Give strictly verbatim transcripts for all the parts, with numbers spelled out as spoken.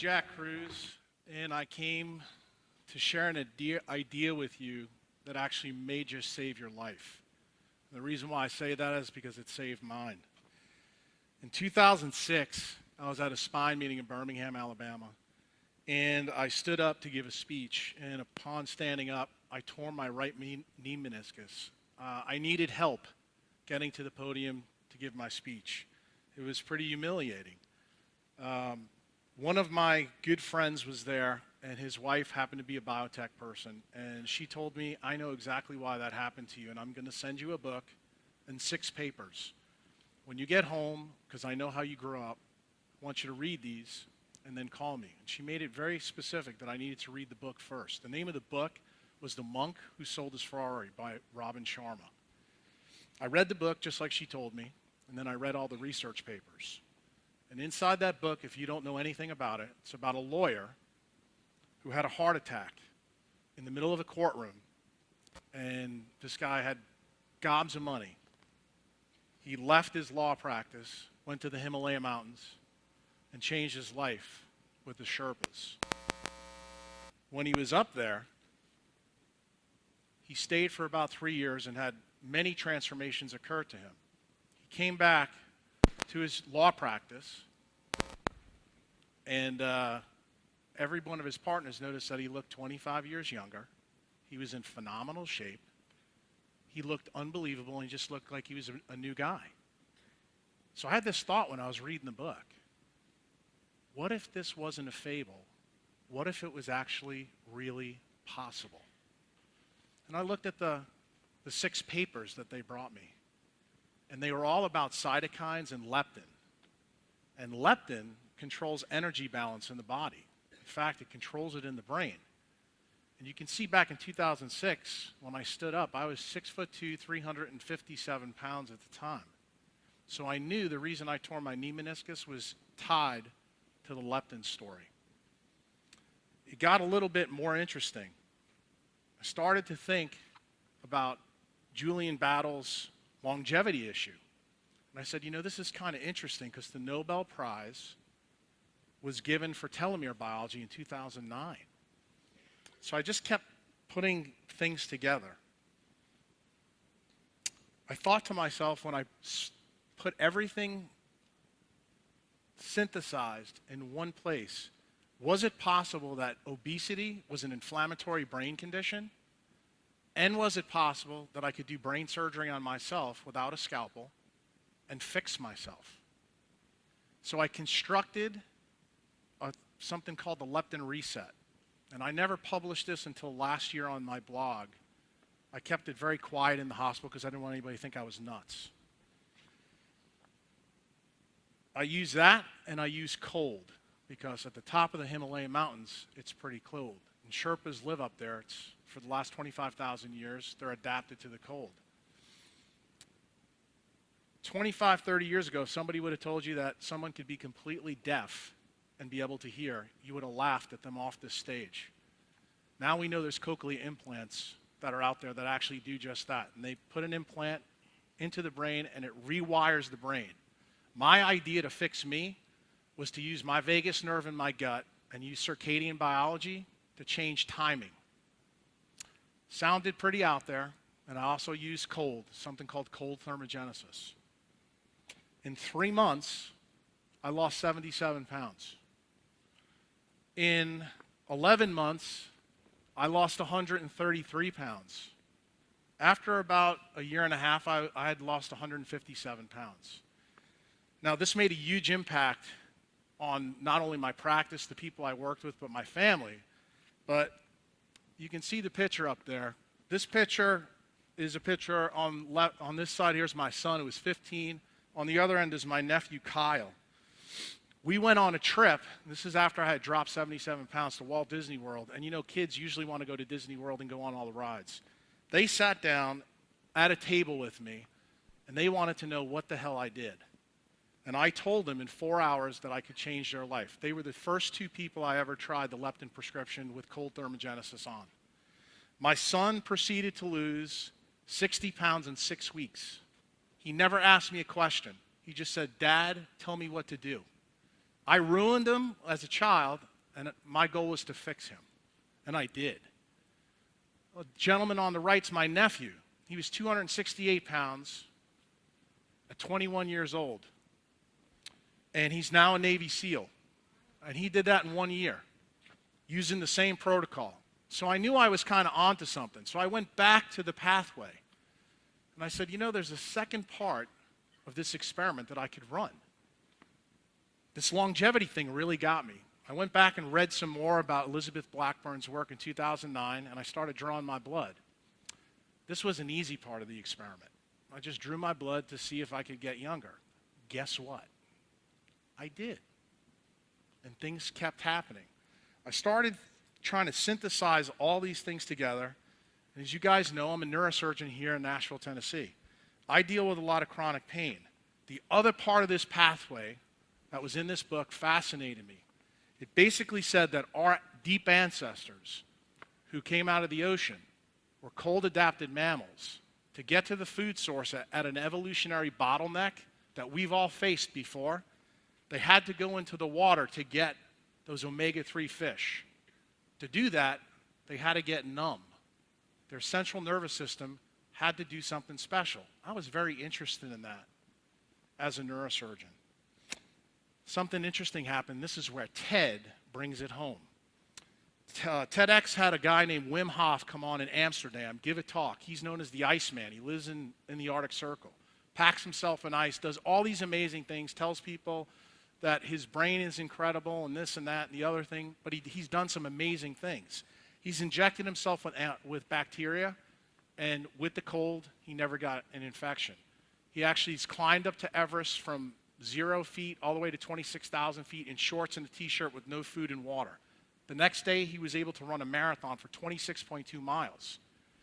Jack Cruz, and I came to share an idea, idea with you that actually may just save your life. And the reason why I say that is because it saved mine. In two thousand six, I was at a spine meeting in Birmingham, Alabama, and I stood up to give a speech, and upon standing up, I tore my right knee meniscus. Uh, I needed help getting to the podium to give my speech. It was pretty humiliating. Um, one of my good friends was there, and his wife happened to be a biotech person, and she told me, I know exactly why that happened to you, and I'm going to send you a book and six papers. When you get home, because I know how you grew up, I want you to read these and then call me. And she made it very specific that I needed to read the book first. The name of the book was The Monk Who Sold His Ferrari by Robin Sharma. I read the book just like she told me, and then I read all the research papers. And inside that book, if you don't know anything about it, it's about a lawyer who had a heart attack in the middle of a courtroom, and this guy had gobs of money. He left his law practice, went to the Himalaya Mountains, and changed his life with the Sherpas. When he was up there, he stayed for about three years and had many transformations occur to him. He came back to his law practice, and uh, every one of his partners noticed that he looked twenty-five years younger. He was in phenomenal shape. He looked unbelievable, and he just looked like he was a, a new guy. So I had this thought when I was reading the book. What if this wasn't a fable? What if it was actually really possible? And I looked at the, the six papers that they brought me, and they were all about cytokines and leptin. And leptin controls energy balance in the body. In fact, it controls it in the brain. And you can see back in two thousand six, when I stood up, I was six foot two, three hundred fifty-seven pounds at the time. So I knew the reason I tore my knee meniscus was tied to the leptin story. It got a little bit more interesting. I started to think about Julian Battle's longevity issue. And I said, you know, this is kind of interesting because the Nobel Prize was given for telomere biology in two thousand nine. So I just kept putting things together. I thought to myself, when I put everything synthesized in one place, was it possible that obesity was an inflammatory brain condition? And was it possible that I could do brain surgery on myself without a scalpel and fix myself? So I constructed a, something called the leptin reset. And I never published this until last year on my blog. I kept it very quiet in the hospital because I didn't want anybody to think I was nuts. I use that, and I use cold, because at the top of the Himalaya Mountains, it's pretty cold. And Sherpas live up there. It's, for the last twenty-five thousand years, they're adapted to the cold. twenty-five, thirty years ago, if somebody would have told you that someone could be completely deaf and be able to hear, you would have laughed at them off this stage. Now we know there's cochlear implants that are out there that actually do just that. And they put an implant into the brain, and it rewires the brain. My idea to fix me was to use my vagus nerve in my gut and use circadian biology to change timing. Sounded pretty out there, and I also used cold, something called cold thermogenesis. In three months, I lost seventy-seven pounds. In eleven months, I lost one hundred thirty-three pounds. After about a year and a half, I, I had lost one hundred fifty-seven pounds. Now, this made a huge impact on not only my practice, the people I worked with, but my family. But you can see the picture up there. This picture is a picture on, left, on this side. Here's my son, who was fifteen. On the other end is my nephew, Kyle. We went on a trip. This is after I had dropped seventy-seven pounds, to Walt Disney World. And you know, kids usually want to go to Disney World and go on all the rides. They sat down at a table with me, and they wanted to know what the hell I did. And I told them in four hours that I could change their life. They were the first two people I ever tried the leptin prescription with cold thermogenesis on. My son proceeded to lose sixty pounds in six weeks. He never asked me a question. He just said, "Dad, tell me what to do." I ruined him as a child, And my goal was to fix him. And I did. A gentleman on the right's my nephew. He was two hundred sixty-eight pounds at twenty-one years old. And he's now a Navy SEAL. And he did that in one year, using the same protocol. So I knew I was kind of onto something. So I went back to the pathway. And I said, you know, there's a second part of this experiment that I could run. This longevity thing really got me. I went back and read some more about Elizabeth Blackburn's work in two thousand nine, and I started drawing my blood. This was an easy part of the experiment. I just drew my blood to see if I could get younger. Guess what? I did. And things kept happening. I started trying to synthesize all these things together. And as you guys know, I'm a neurosurgeon here in Nashville, Tennessee. I deal with a lot of chronic pain. The other part of this pathway that was in this book fascinated me. It basically said that our deep ancestors who came out of the ocean were cold-adapted mammals. To get to the food source at, at an evolutionary bottleneck that we've all faced before, they had to go into the water to get those omega three fish. To do that, they had to get numb. Their central nervous system had to do something special. I was very interested in that as a neurosurgeon. Something interesting happened. This is where TED brings it home. Uh, TEDx had a guy named Wim Hof come on in Amsterdam, give a talk. He's known as the Iceman. He lives in, in the Arctic Circle, packs himself in ice, does all these amazing things, tells people that his brain is incredible and this and that and the other thing, but he, he's done some amazing things. He's injected himself with, with bacteria, and with the cold, he never got an infection. He actually has climbed up to Everest from zero feet all the way to twenty-six thousand feet in shorts and a t-shirt with no food and water. The next day, he was able to run a marathon for twenty-six point two miles.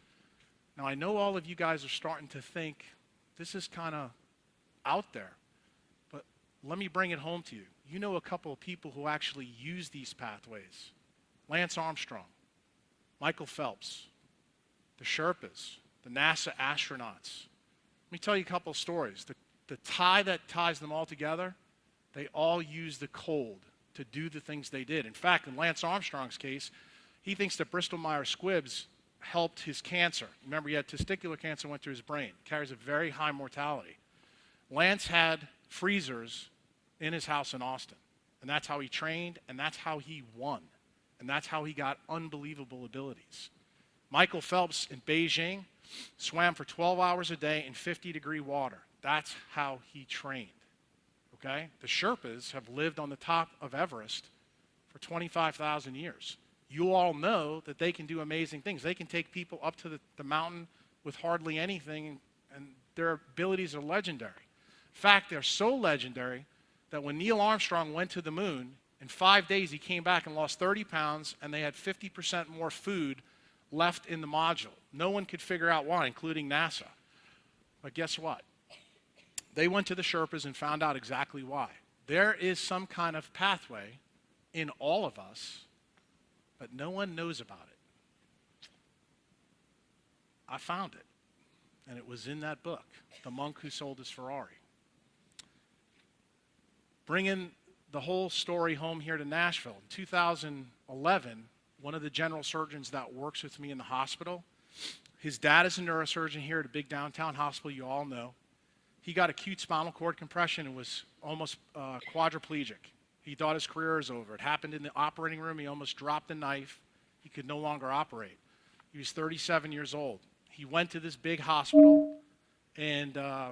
Now, I know all of you guys are starting to think, this is kind of out there, but let me bring it home to you. You know a couple of people who actually use these pathways. Lance Armstrong, Michael Phelps, the Sherpas, the NASA astronauts. Let me tell you a couple of stories. The, the tie that ties them all together, they all use the cold to do the things they did. In fact, in Lance Armstrong's case, he thinks that Bristol-Myers Squibbs helped his cancer. Remember, he had testicular cancer, went to his brain. Carries a very high mortality. Lance had freezers in his house in Austin, and that's how he trained, and that's how he won, and that's how he got unbelievable abilities. Michael Phelps in Beijing swam for twelve hours a day in fifty degree water. That's how he trained. Okay? The Sherpas have lived on the top of Everest for twenty-five thousand years. You all know that they can do amazing things. They can take people up to the, the mountain with hardly anything, and their abilities are legendary. In fact, they're so legendary that when Neil Armstrong went to the moon, in five days he came back and lost thirty pounds, and they had fifty percent more food left in the module. No one could figure out why, including NASA. But guess what? They went to the Sherpas and found out exactly why. There is some kind of pathway in all of us, but no one knows about it. I found it, and it was in that book, The Monk Who Sold His Ferrari. Bringing the whole story home here to Nashville, in two thousand eleven, one of the general surgeons that works with me in the hospital, his dad is a neurosurgeon here at a big downtown hospital you all know. He got acute spinal cord compression and was almost uh, quadriplegic. He thought his career was over. It happened in the operating room. He almost dropped the knife. He could no longer operate. He was thirty-seven years old. He went to this big hospital, and uh,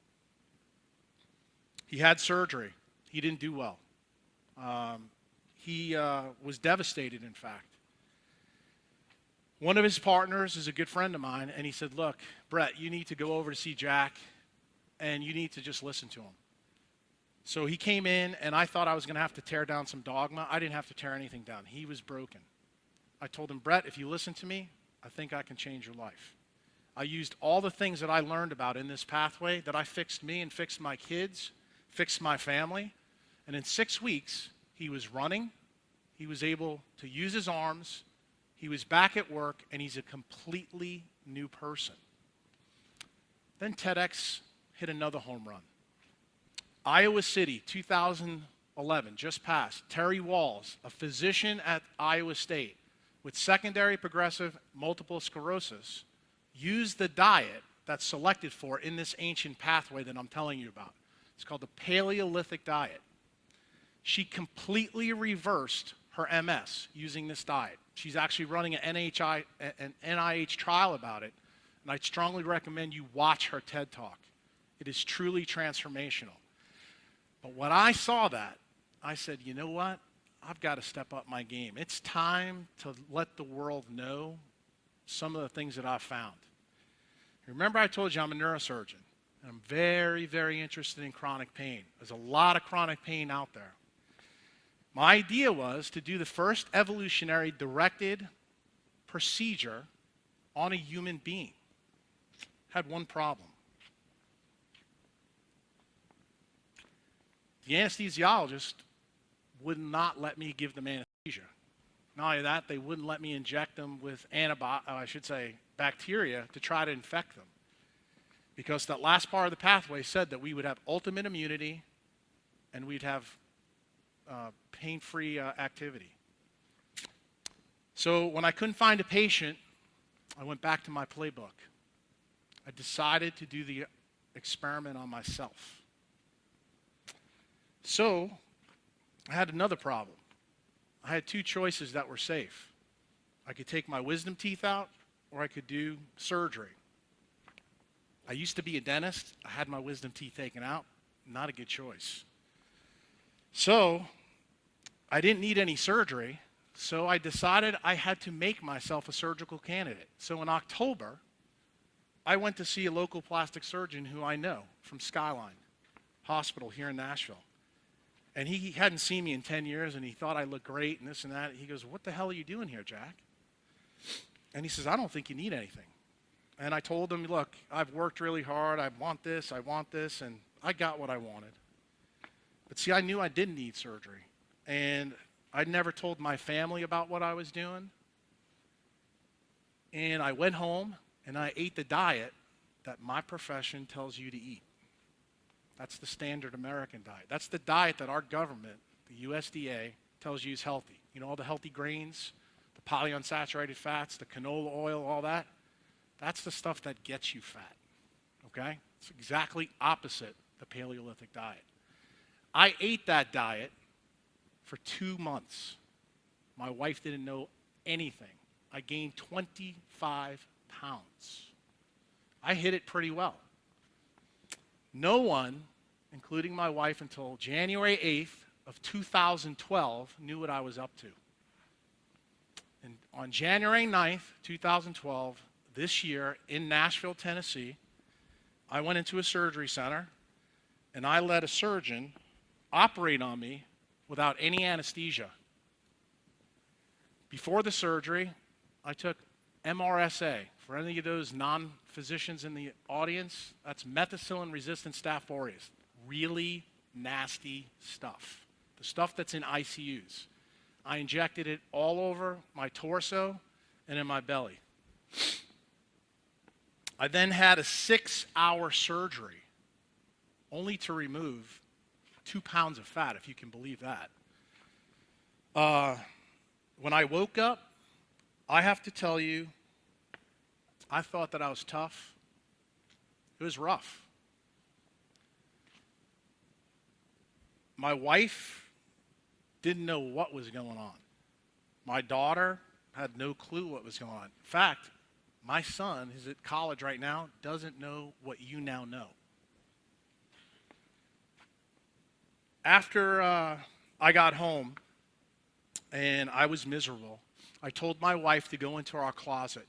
he had surgery. He didn't do well. Um, he uh, was devastated, in fact. One of his partners is a good friend of mine, and he said, look, Brett, you need to go over to see Jack, and you need to just listen to him. So he came in, and I thought I was going to have to tear down some dogma. I didn't have to tear anything down. He was broken. I told him, Brett, if you listen to me, I think I can change your life. I used all the things that I learned about in this pathway, that I fixed me and fixed my kids, fixed my family, and in six weeks, he was running, he was able to use his arms, he was back at work, and he's a completely new person. Then TEDx hit another home run. Iowa City, two thousand eleven, just passed, Terry Walls, a physician at Iowa State with secondary progressive multiple sclerosis, used the diet that's selected for in this ancient pathway that I'm telling you about. It's called the Paleolithic diet. She completely reversed her M S using this diet. She's actually running an N H I, an N I H trial about it, and I strongly recommend you watch her TED Talk. It is truly transformational. But when I saw that, I said, you know what? I've got to step up my game. It's time to let the world know some of the things that I've found. Remember I told you I'm a neurosurgeon. I'm very, very interested in chronic pain. There's a lot of chronic pain out there. My idea was to do the first evolutionary directed procedure on a human being. Had one problem. The anesthesiologist would not let me give them anesthesia. Not only that, they wouldn't let me inject them with antibiotics, I should say bacteria, to try to infect them. Because that last part of the pathway said that we would have ultimate immunity and we'd have uh, pain-free uh, activity. So when I couldn't find a patient, I went back to my playbook. I decided to do the experiment on myself. So I had another problem. I had two choices that were safe. I could take my wisdom teeth out, or I could do surgery. I used to be a dentist. I had my wisdom teeth taken out. Not a good choice. So I didn't need any surgery, so I decided I had to make myself a surgical candidate. So in October, I went to see a local plastic surgeon who I know from Skyline Hospital here in Nashville. And he, he hadn't seen me in ten years, and he thought I looked great and this and that. He goes, what the hell are you doing here, Jack? And he says, I don't think you need anything. And I told him, look, I've worked really hard. I want this, I want this, and I got what I wanted. But see, I knew I didn't need surgery. And I'd never told my family about what I was doing. And I went home, and I ate the diet that my profession tells you to eat. That's the standard American diet. That's the diet that our government, the U S D A, tells you is healthy. You know, all the healthy grains, the polyunsaturated fats, the canola oil, all that. That's the stuff that gets you fat, okay? It's exactly opposite the Paleolithic diet. I ate that diet for two months. My wife didn't know anything. I gained twenty-five pounds. I hit it pretty well. No one, including my wife, until January eighth of two thousand twelve knew what I was up to. And on January ninth, two thousand twelve, this year in Nashville, Tennessee, I went into a surgery center and I let a surgeon operate on me without any anesthesia. Before the surgery, I took M R S A. For any of those non-physicians in the audience, that's methicillin-resistant Staph aureus. Really nasty stuff. The stuff that's in I C Us. I injected it all over my torso and in my belly. I then had a six-hour surgery, only to remove two pounds of fat, if you can believe that. Uh, when I woke up, I have to tell you, I thought that I was tough. It was rough. My wife didn't know what was going on. My daughter had no clue what was going on. In fact, my son is at college right now, doesn't know what you now know. After uh, I got home and I was miserable, I told my wife to go into our closet.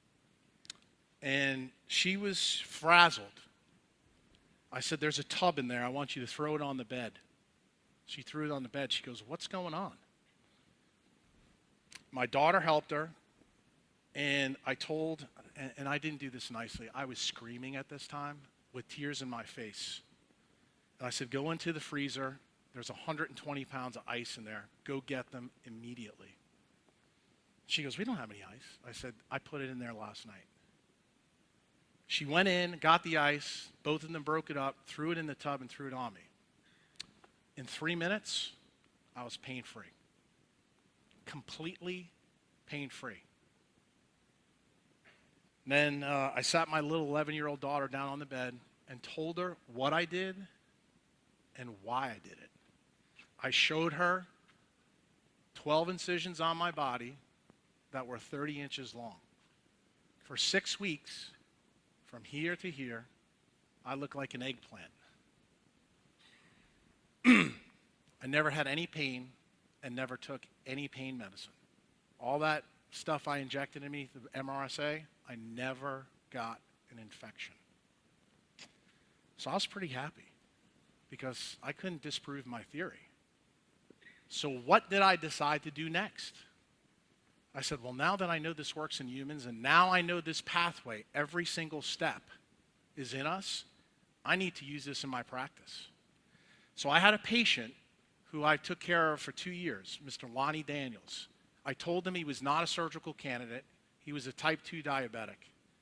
And she was frazzled. I said, there's a tub in there. I want you to throw it on the bed. She threw it on the bed. She goes, what's going on? My daughter helped her. And I told, and, and I didn't do this nicely, I was screaming at this time with tears in my face. And I said, go into the freezer. There's one hundred twenty pounds of ice in there. Go get them immediately. She goes, we don't have any ice. I said, I put it in there last night. She went in, got the ice, both of them broke it up, threw it in the tub, and threw it on me. In three minutes, I was pain-free. Completely pain-free. And then uh, I sat my little eleven-year-old daughter down on the bed and told her what I did and why I did it. I showed her twelve incisions on my body that were thirty inches long. For six weeks, from here to here, I looked like an eggplant. I never had any pain and never took any pain medicine. All that stuff I injected in me, the M R S A, I never got an infection. So I was pretty happy because I couldn't disprove my theory. So what did I decide to do next? I said, well, now that I know this works in humans and now I know this pathway, every single step is in us, I need to use this in my practice. So I had a patient who I took care of for two years, Mister Lonnie Daniels. I told him he was not a surgical candidate. He was a type two diabetic.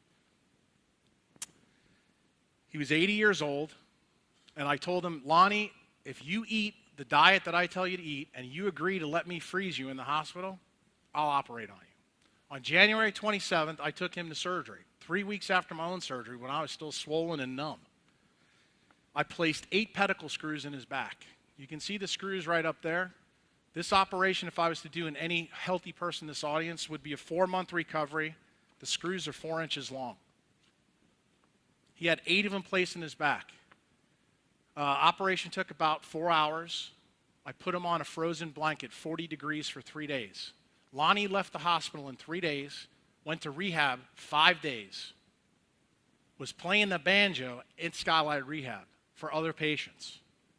He was eighty years old, and I told him, Lonnie, if you eat the diet that I tell you to eat and you agree to let me freeze you in the hospital, I'll operate on you. On January twenty-seventh, I took him to surgery, three weeks after my own surgery when I was still swollen and numb. I placed eight pedicle screws in his back. You can see the screws right up there. This operation, if I was to do in any healthy person in this audience, would be a four-month recovery. The screws are four inches long. He had eight of them placed in his back. Uh, operation took about four hours. I put him on a frozen blanket, forty degrees for three days. Lonnie left the hospital in three days, went to rehab five days, was playing the banjo in Skylight Rehab for other patients.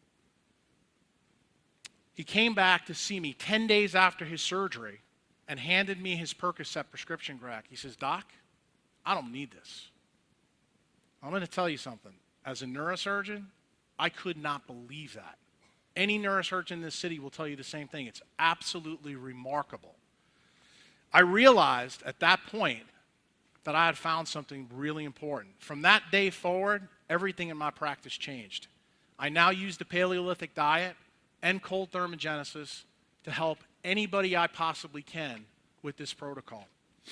He came back to see me ten days after his surgery and handed me his Percocet prescription rack. He says, Doc, I don't need this. I'm going to tell you something. As a neurosurgeon, I could not believe that. Any neurosurgeon in this city will tell you the same thing. It's absolutely remarkable. I realized at that point that I had found something really important. From that day forward, everything in my practice changed. I now use the Paleolithic diet and cold thermogenesis to help anybody I possibly can with this protocol.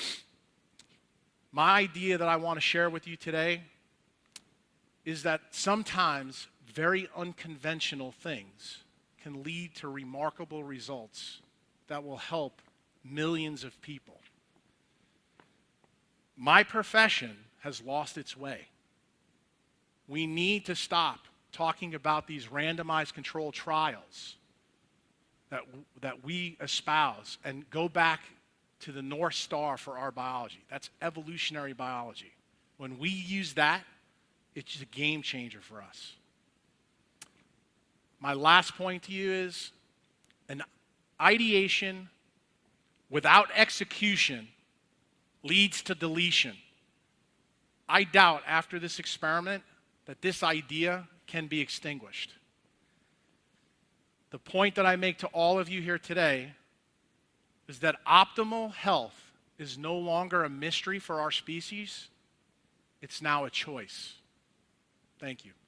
My idea that I want to share with you today is that sometimes very unconventional things can lead to remarkable results that will help millions of people. My profession has lost its way. We need to stop talking about these randomized controlled trials that, that we espouse and go back to the North Star for our biology. That's evolutionary biology. When we use that, it's a game changer for us. My last point to you is an ideation without execution leads to deletion. I doubt after this experiment that this idea can be extinguished. The point that I make to all of you here today is that optimal health is no longer a mystery for our species. It's now a choice. Thank you.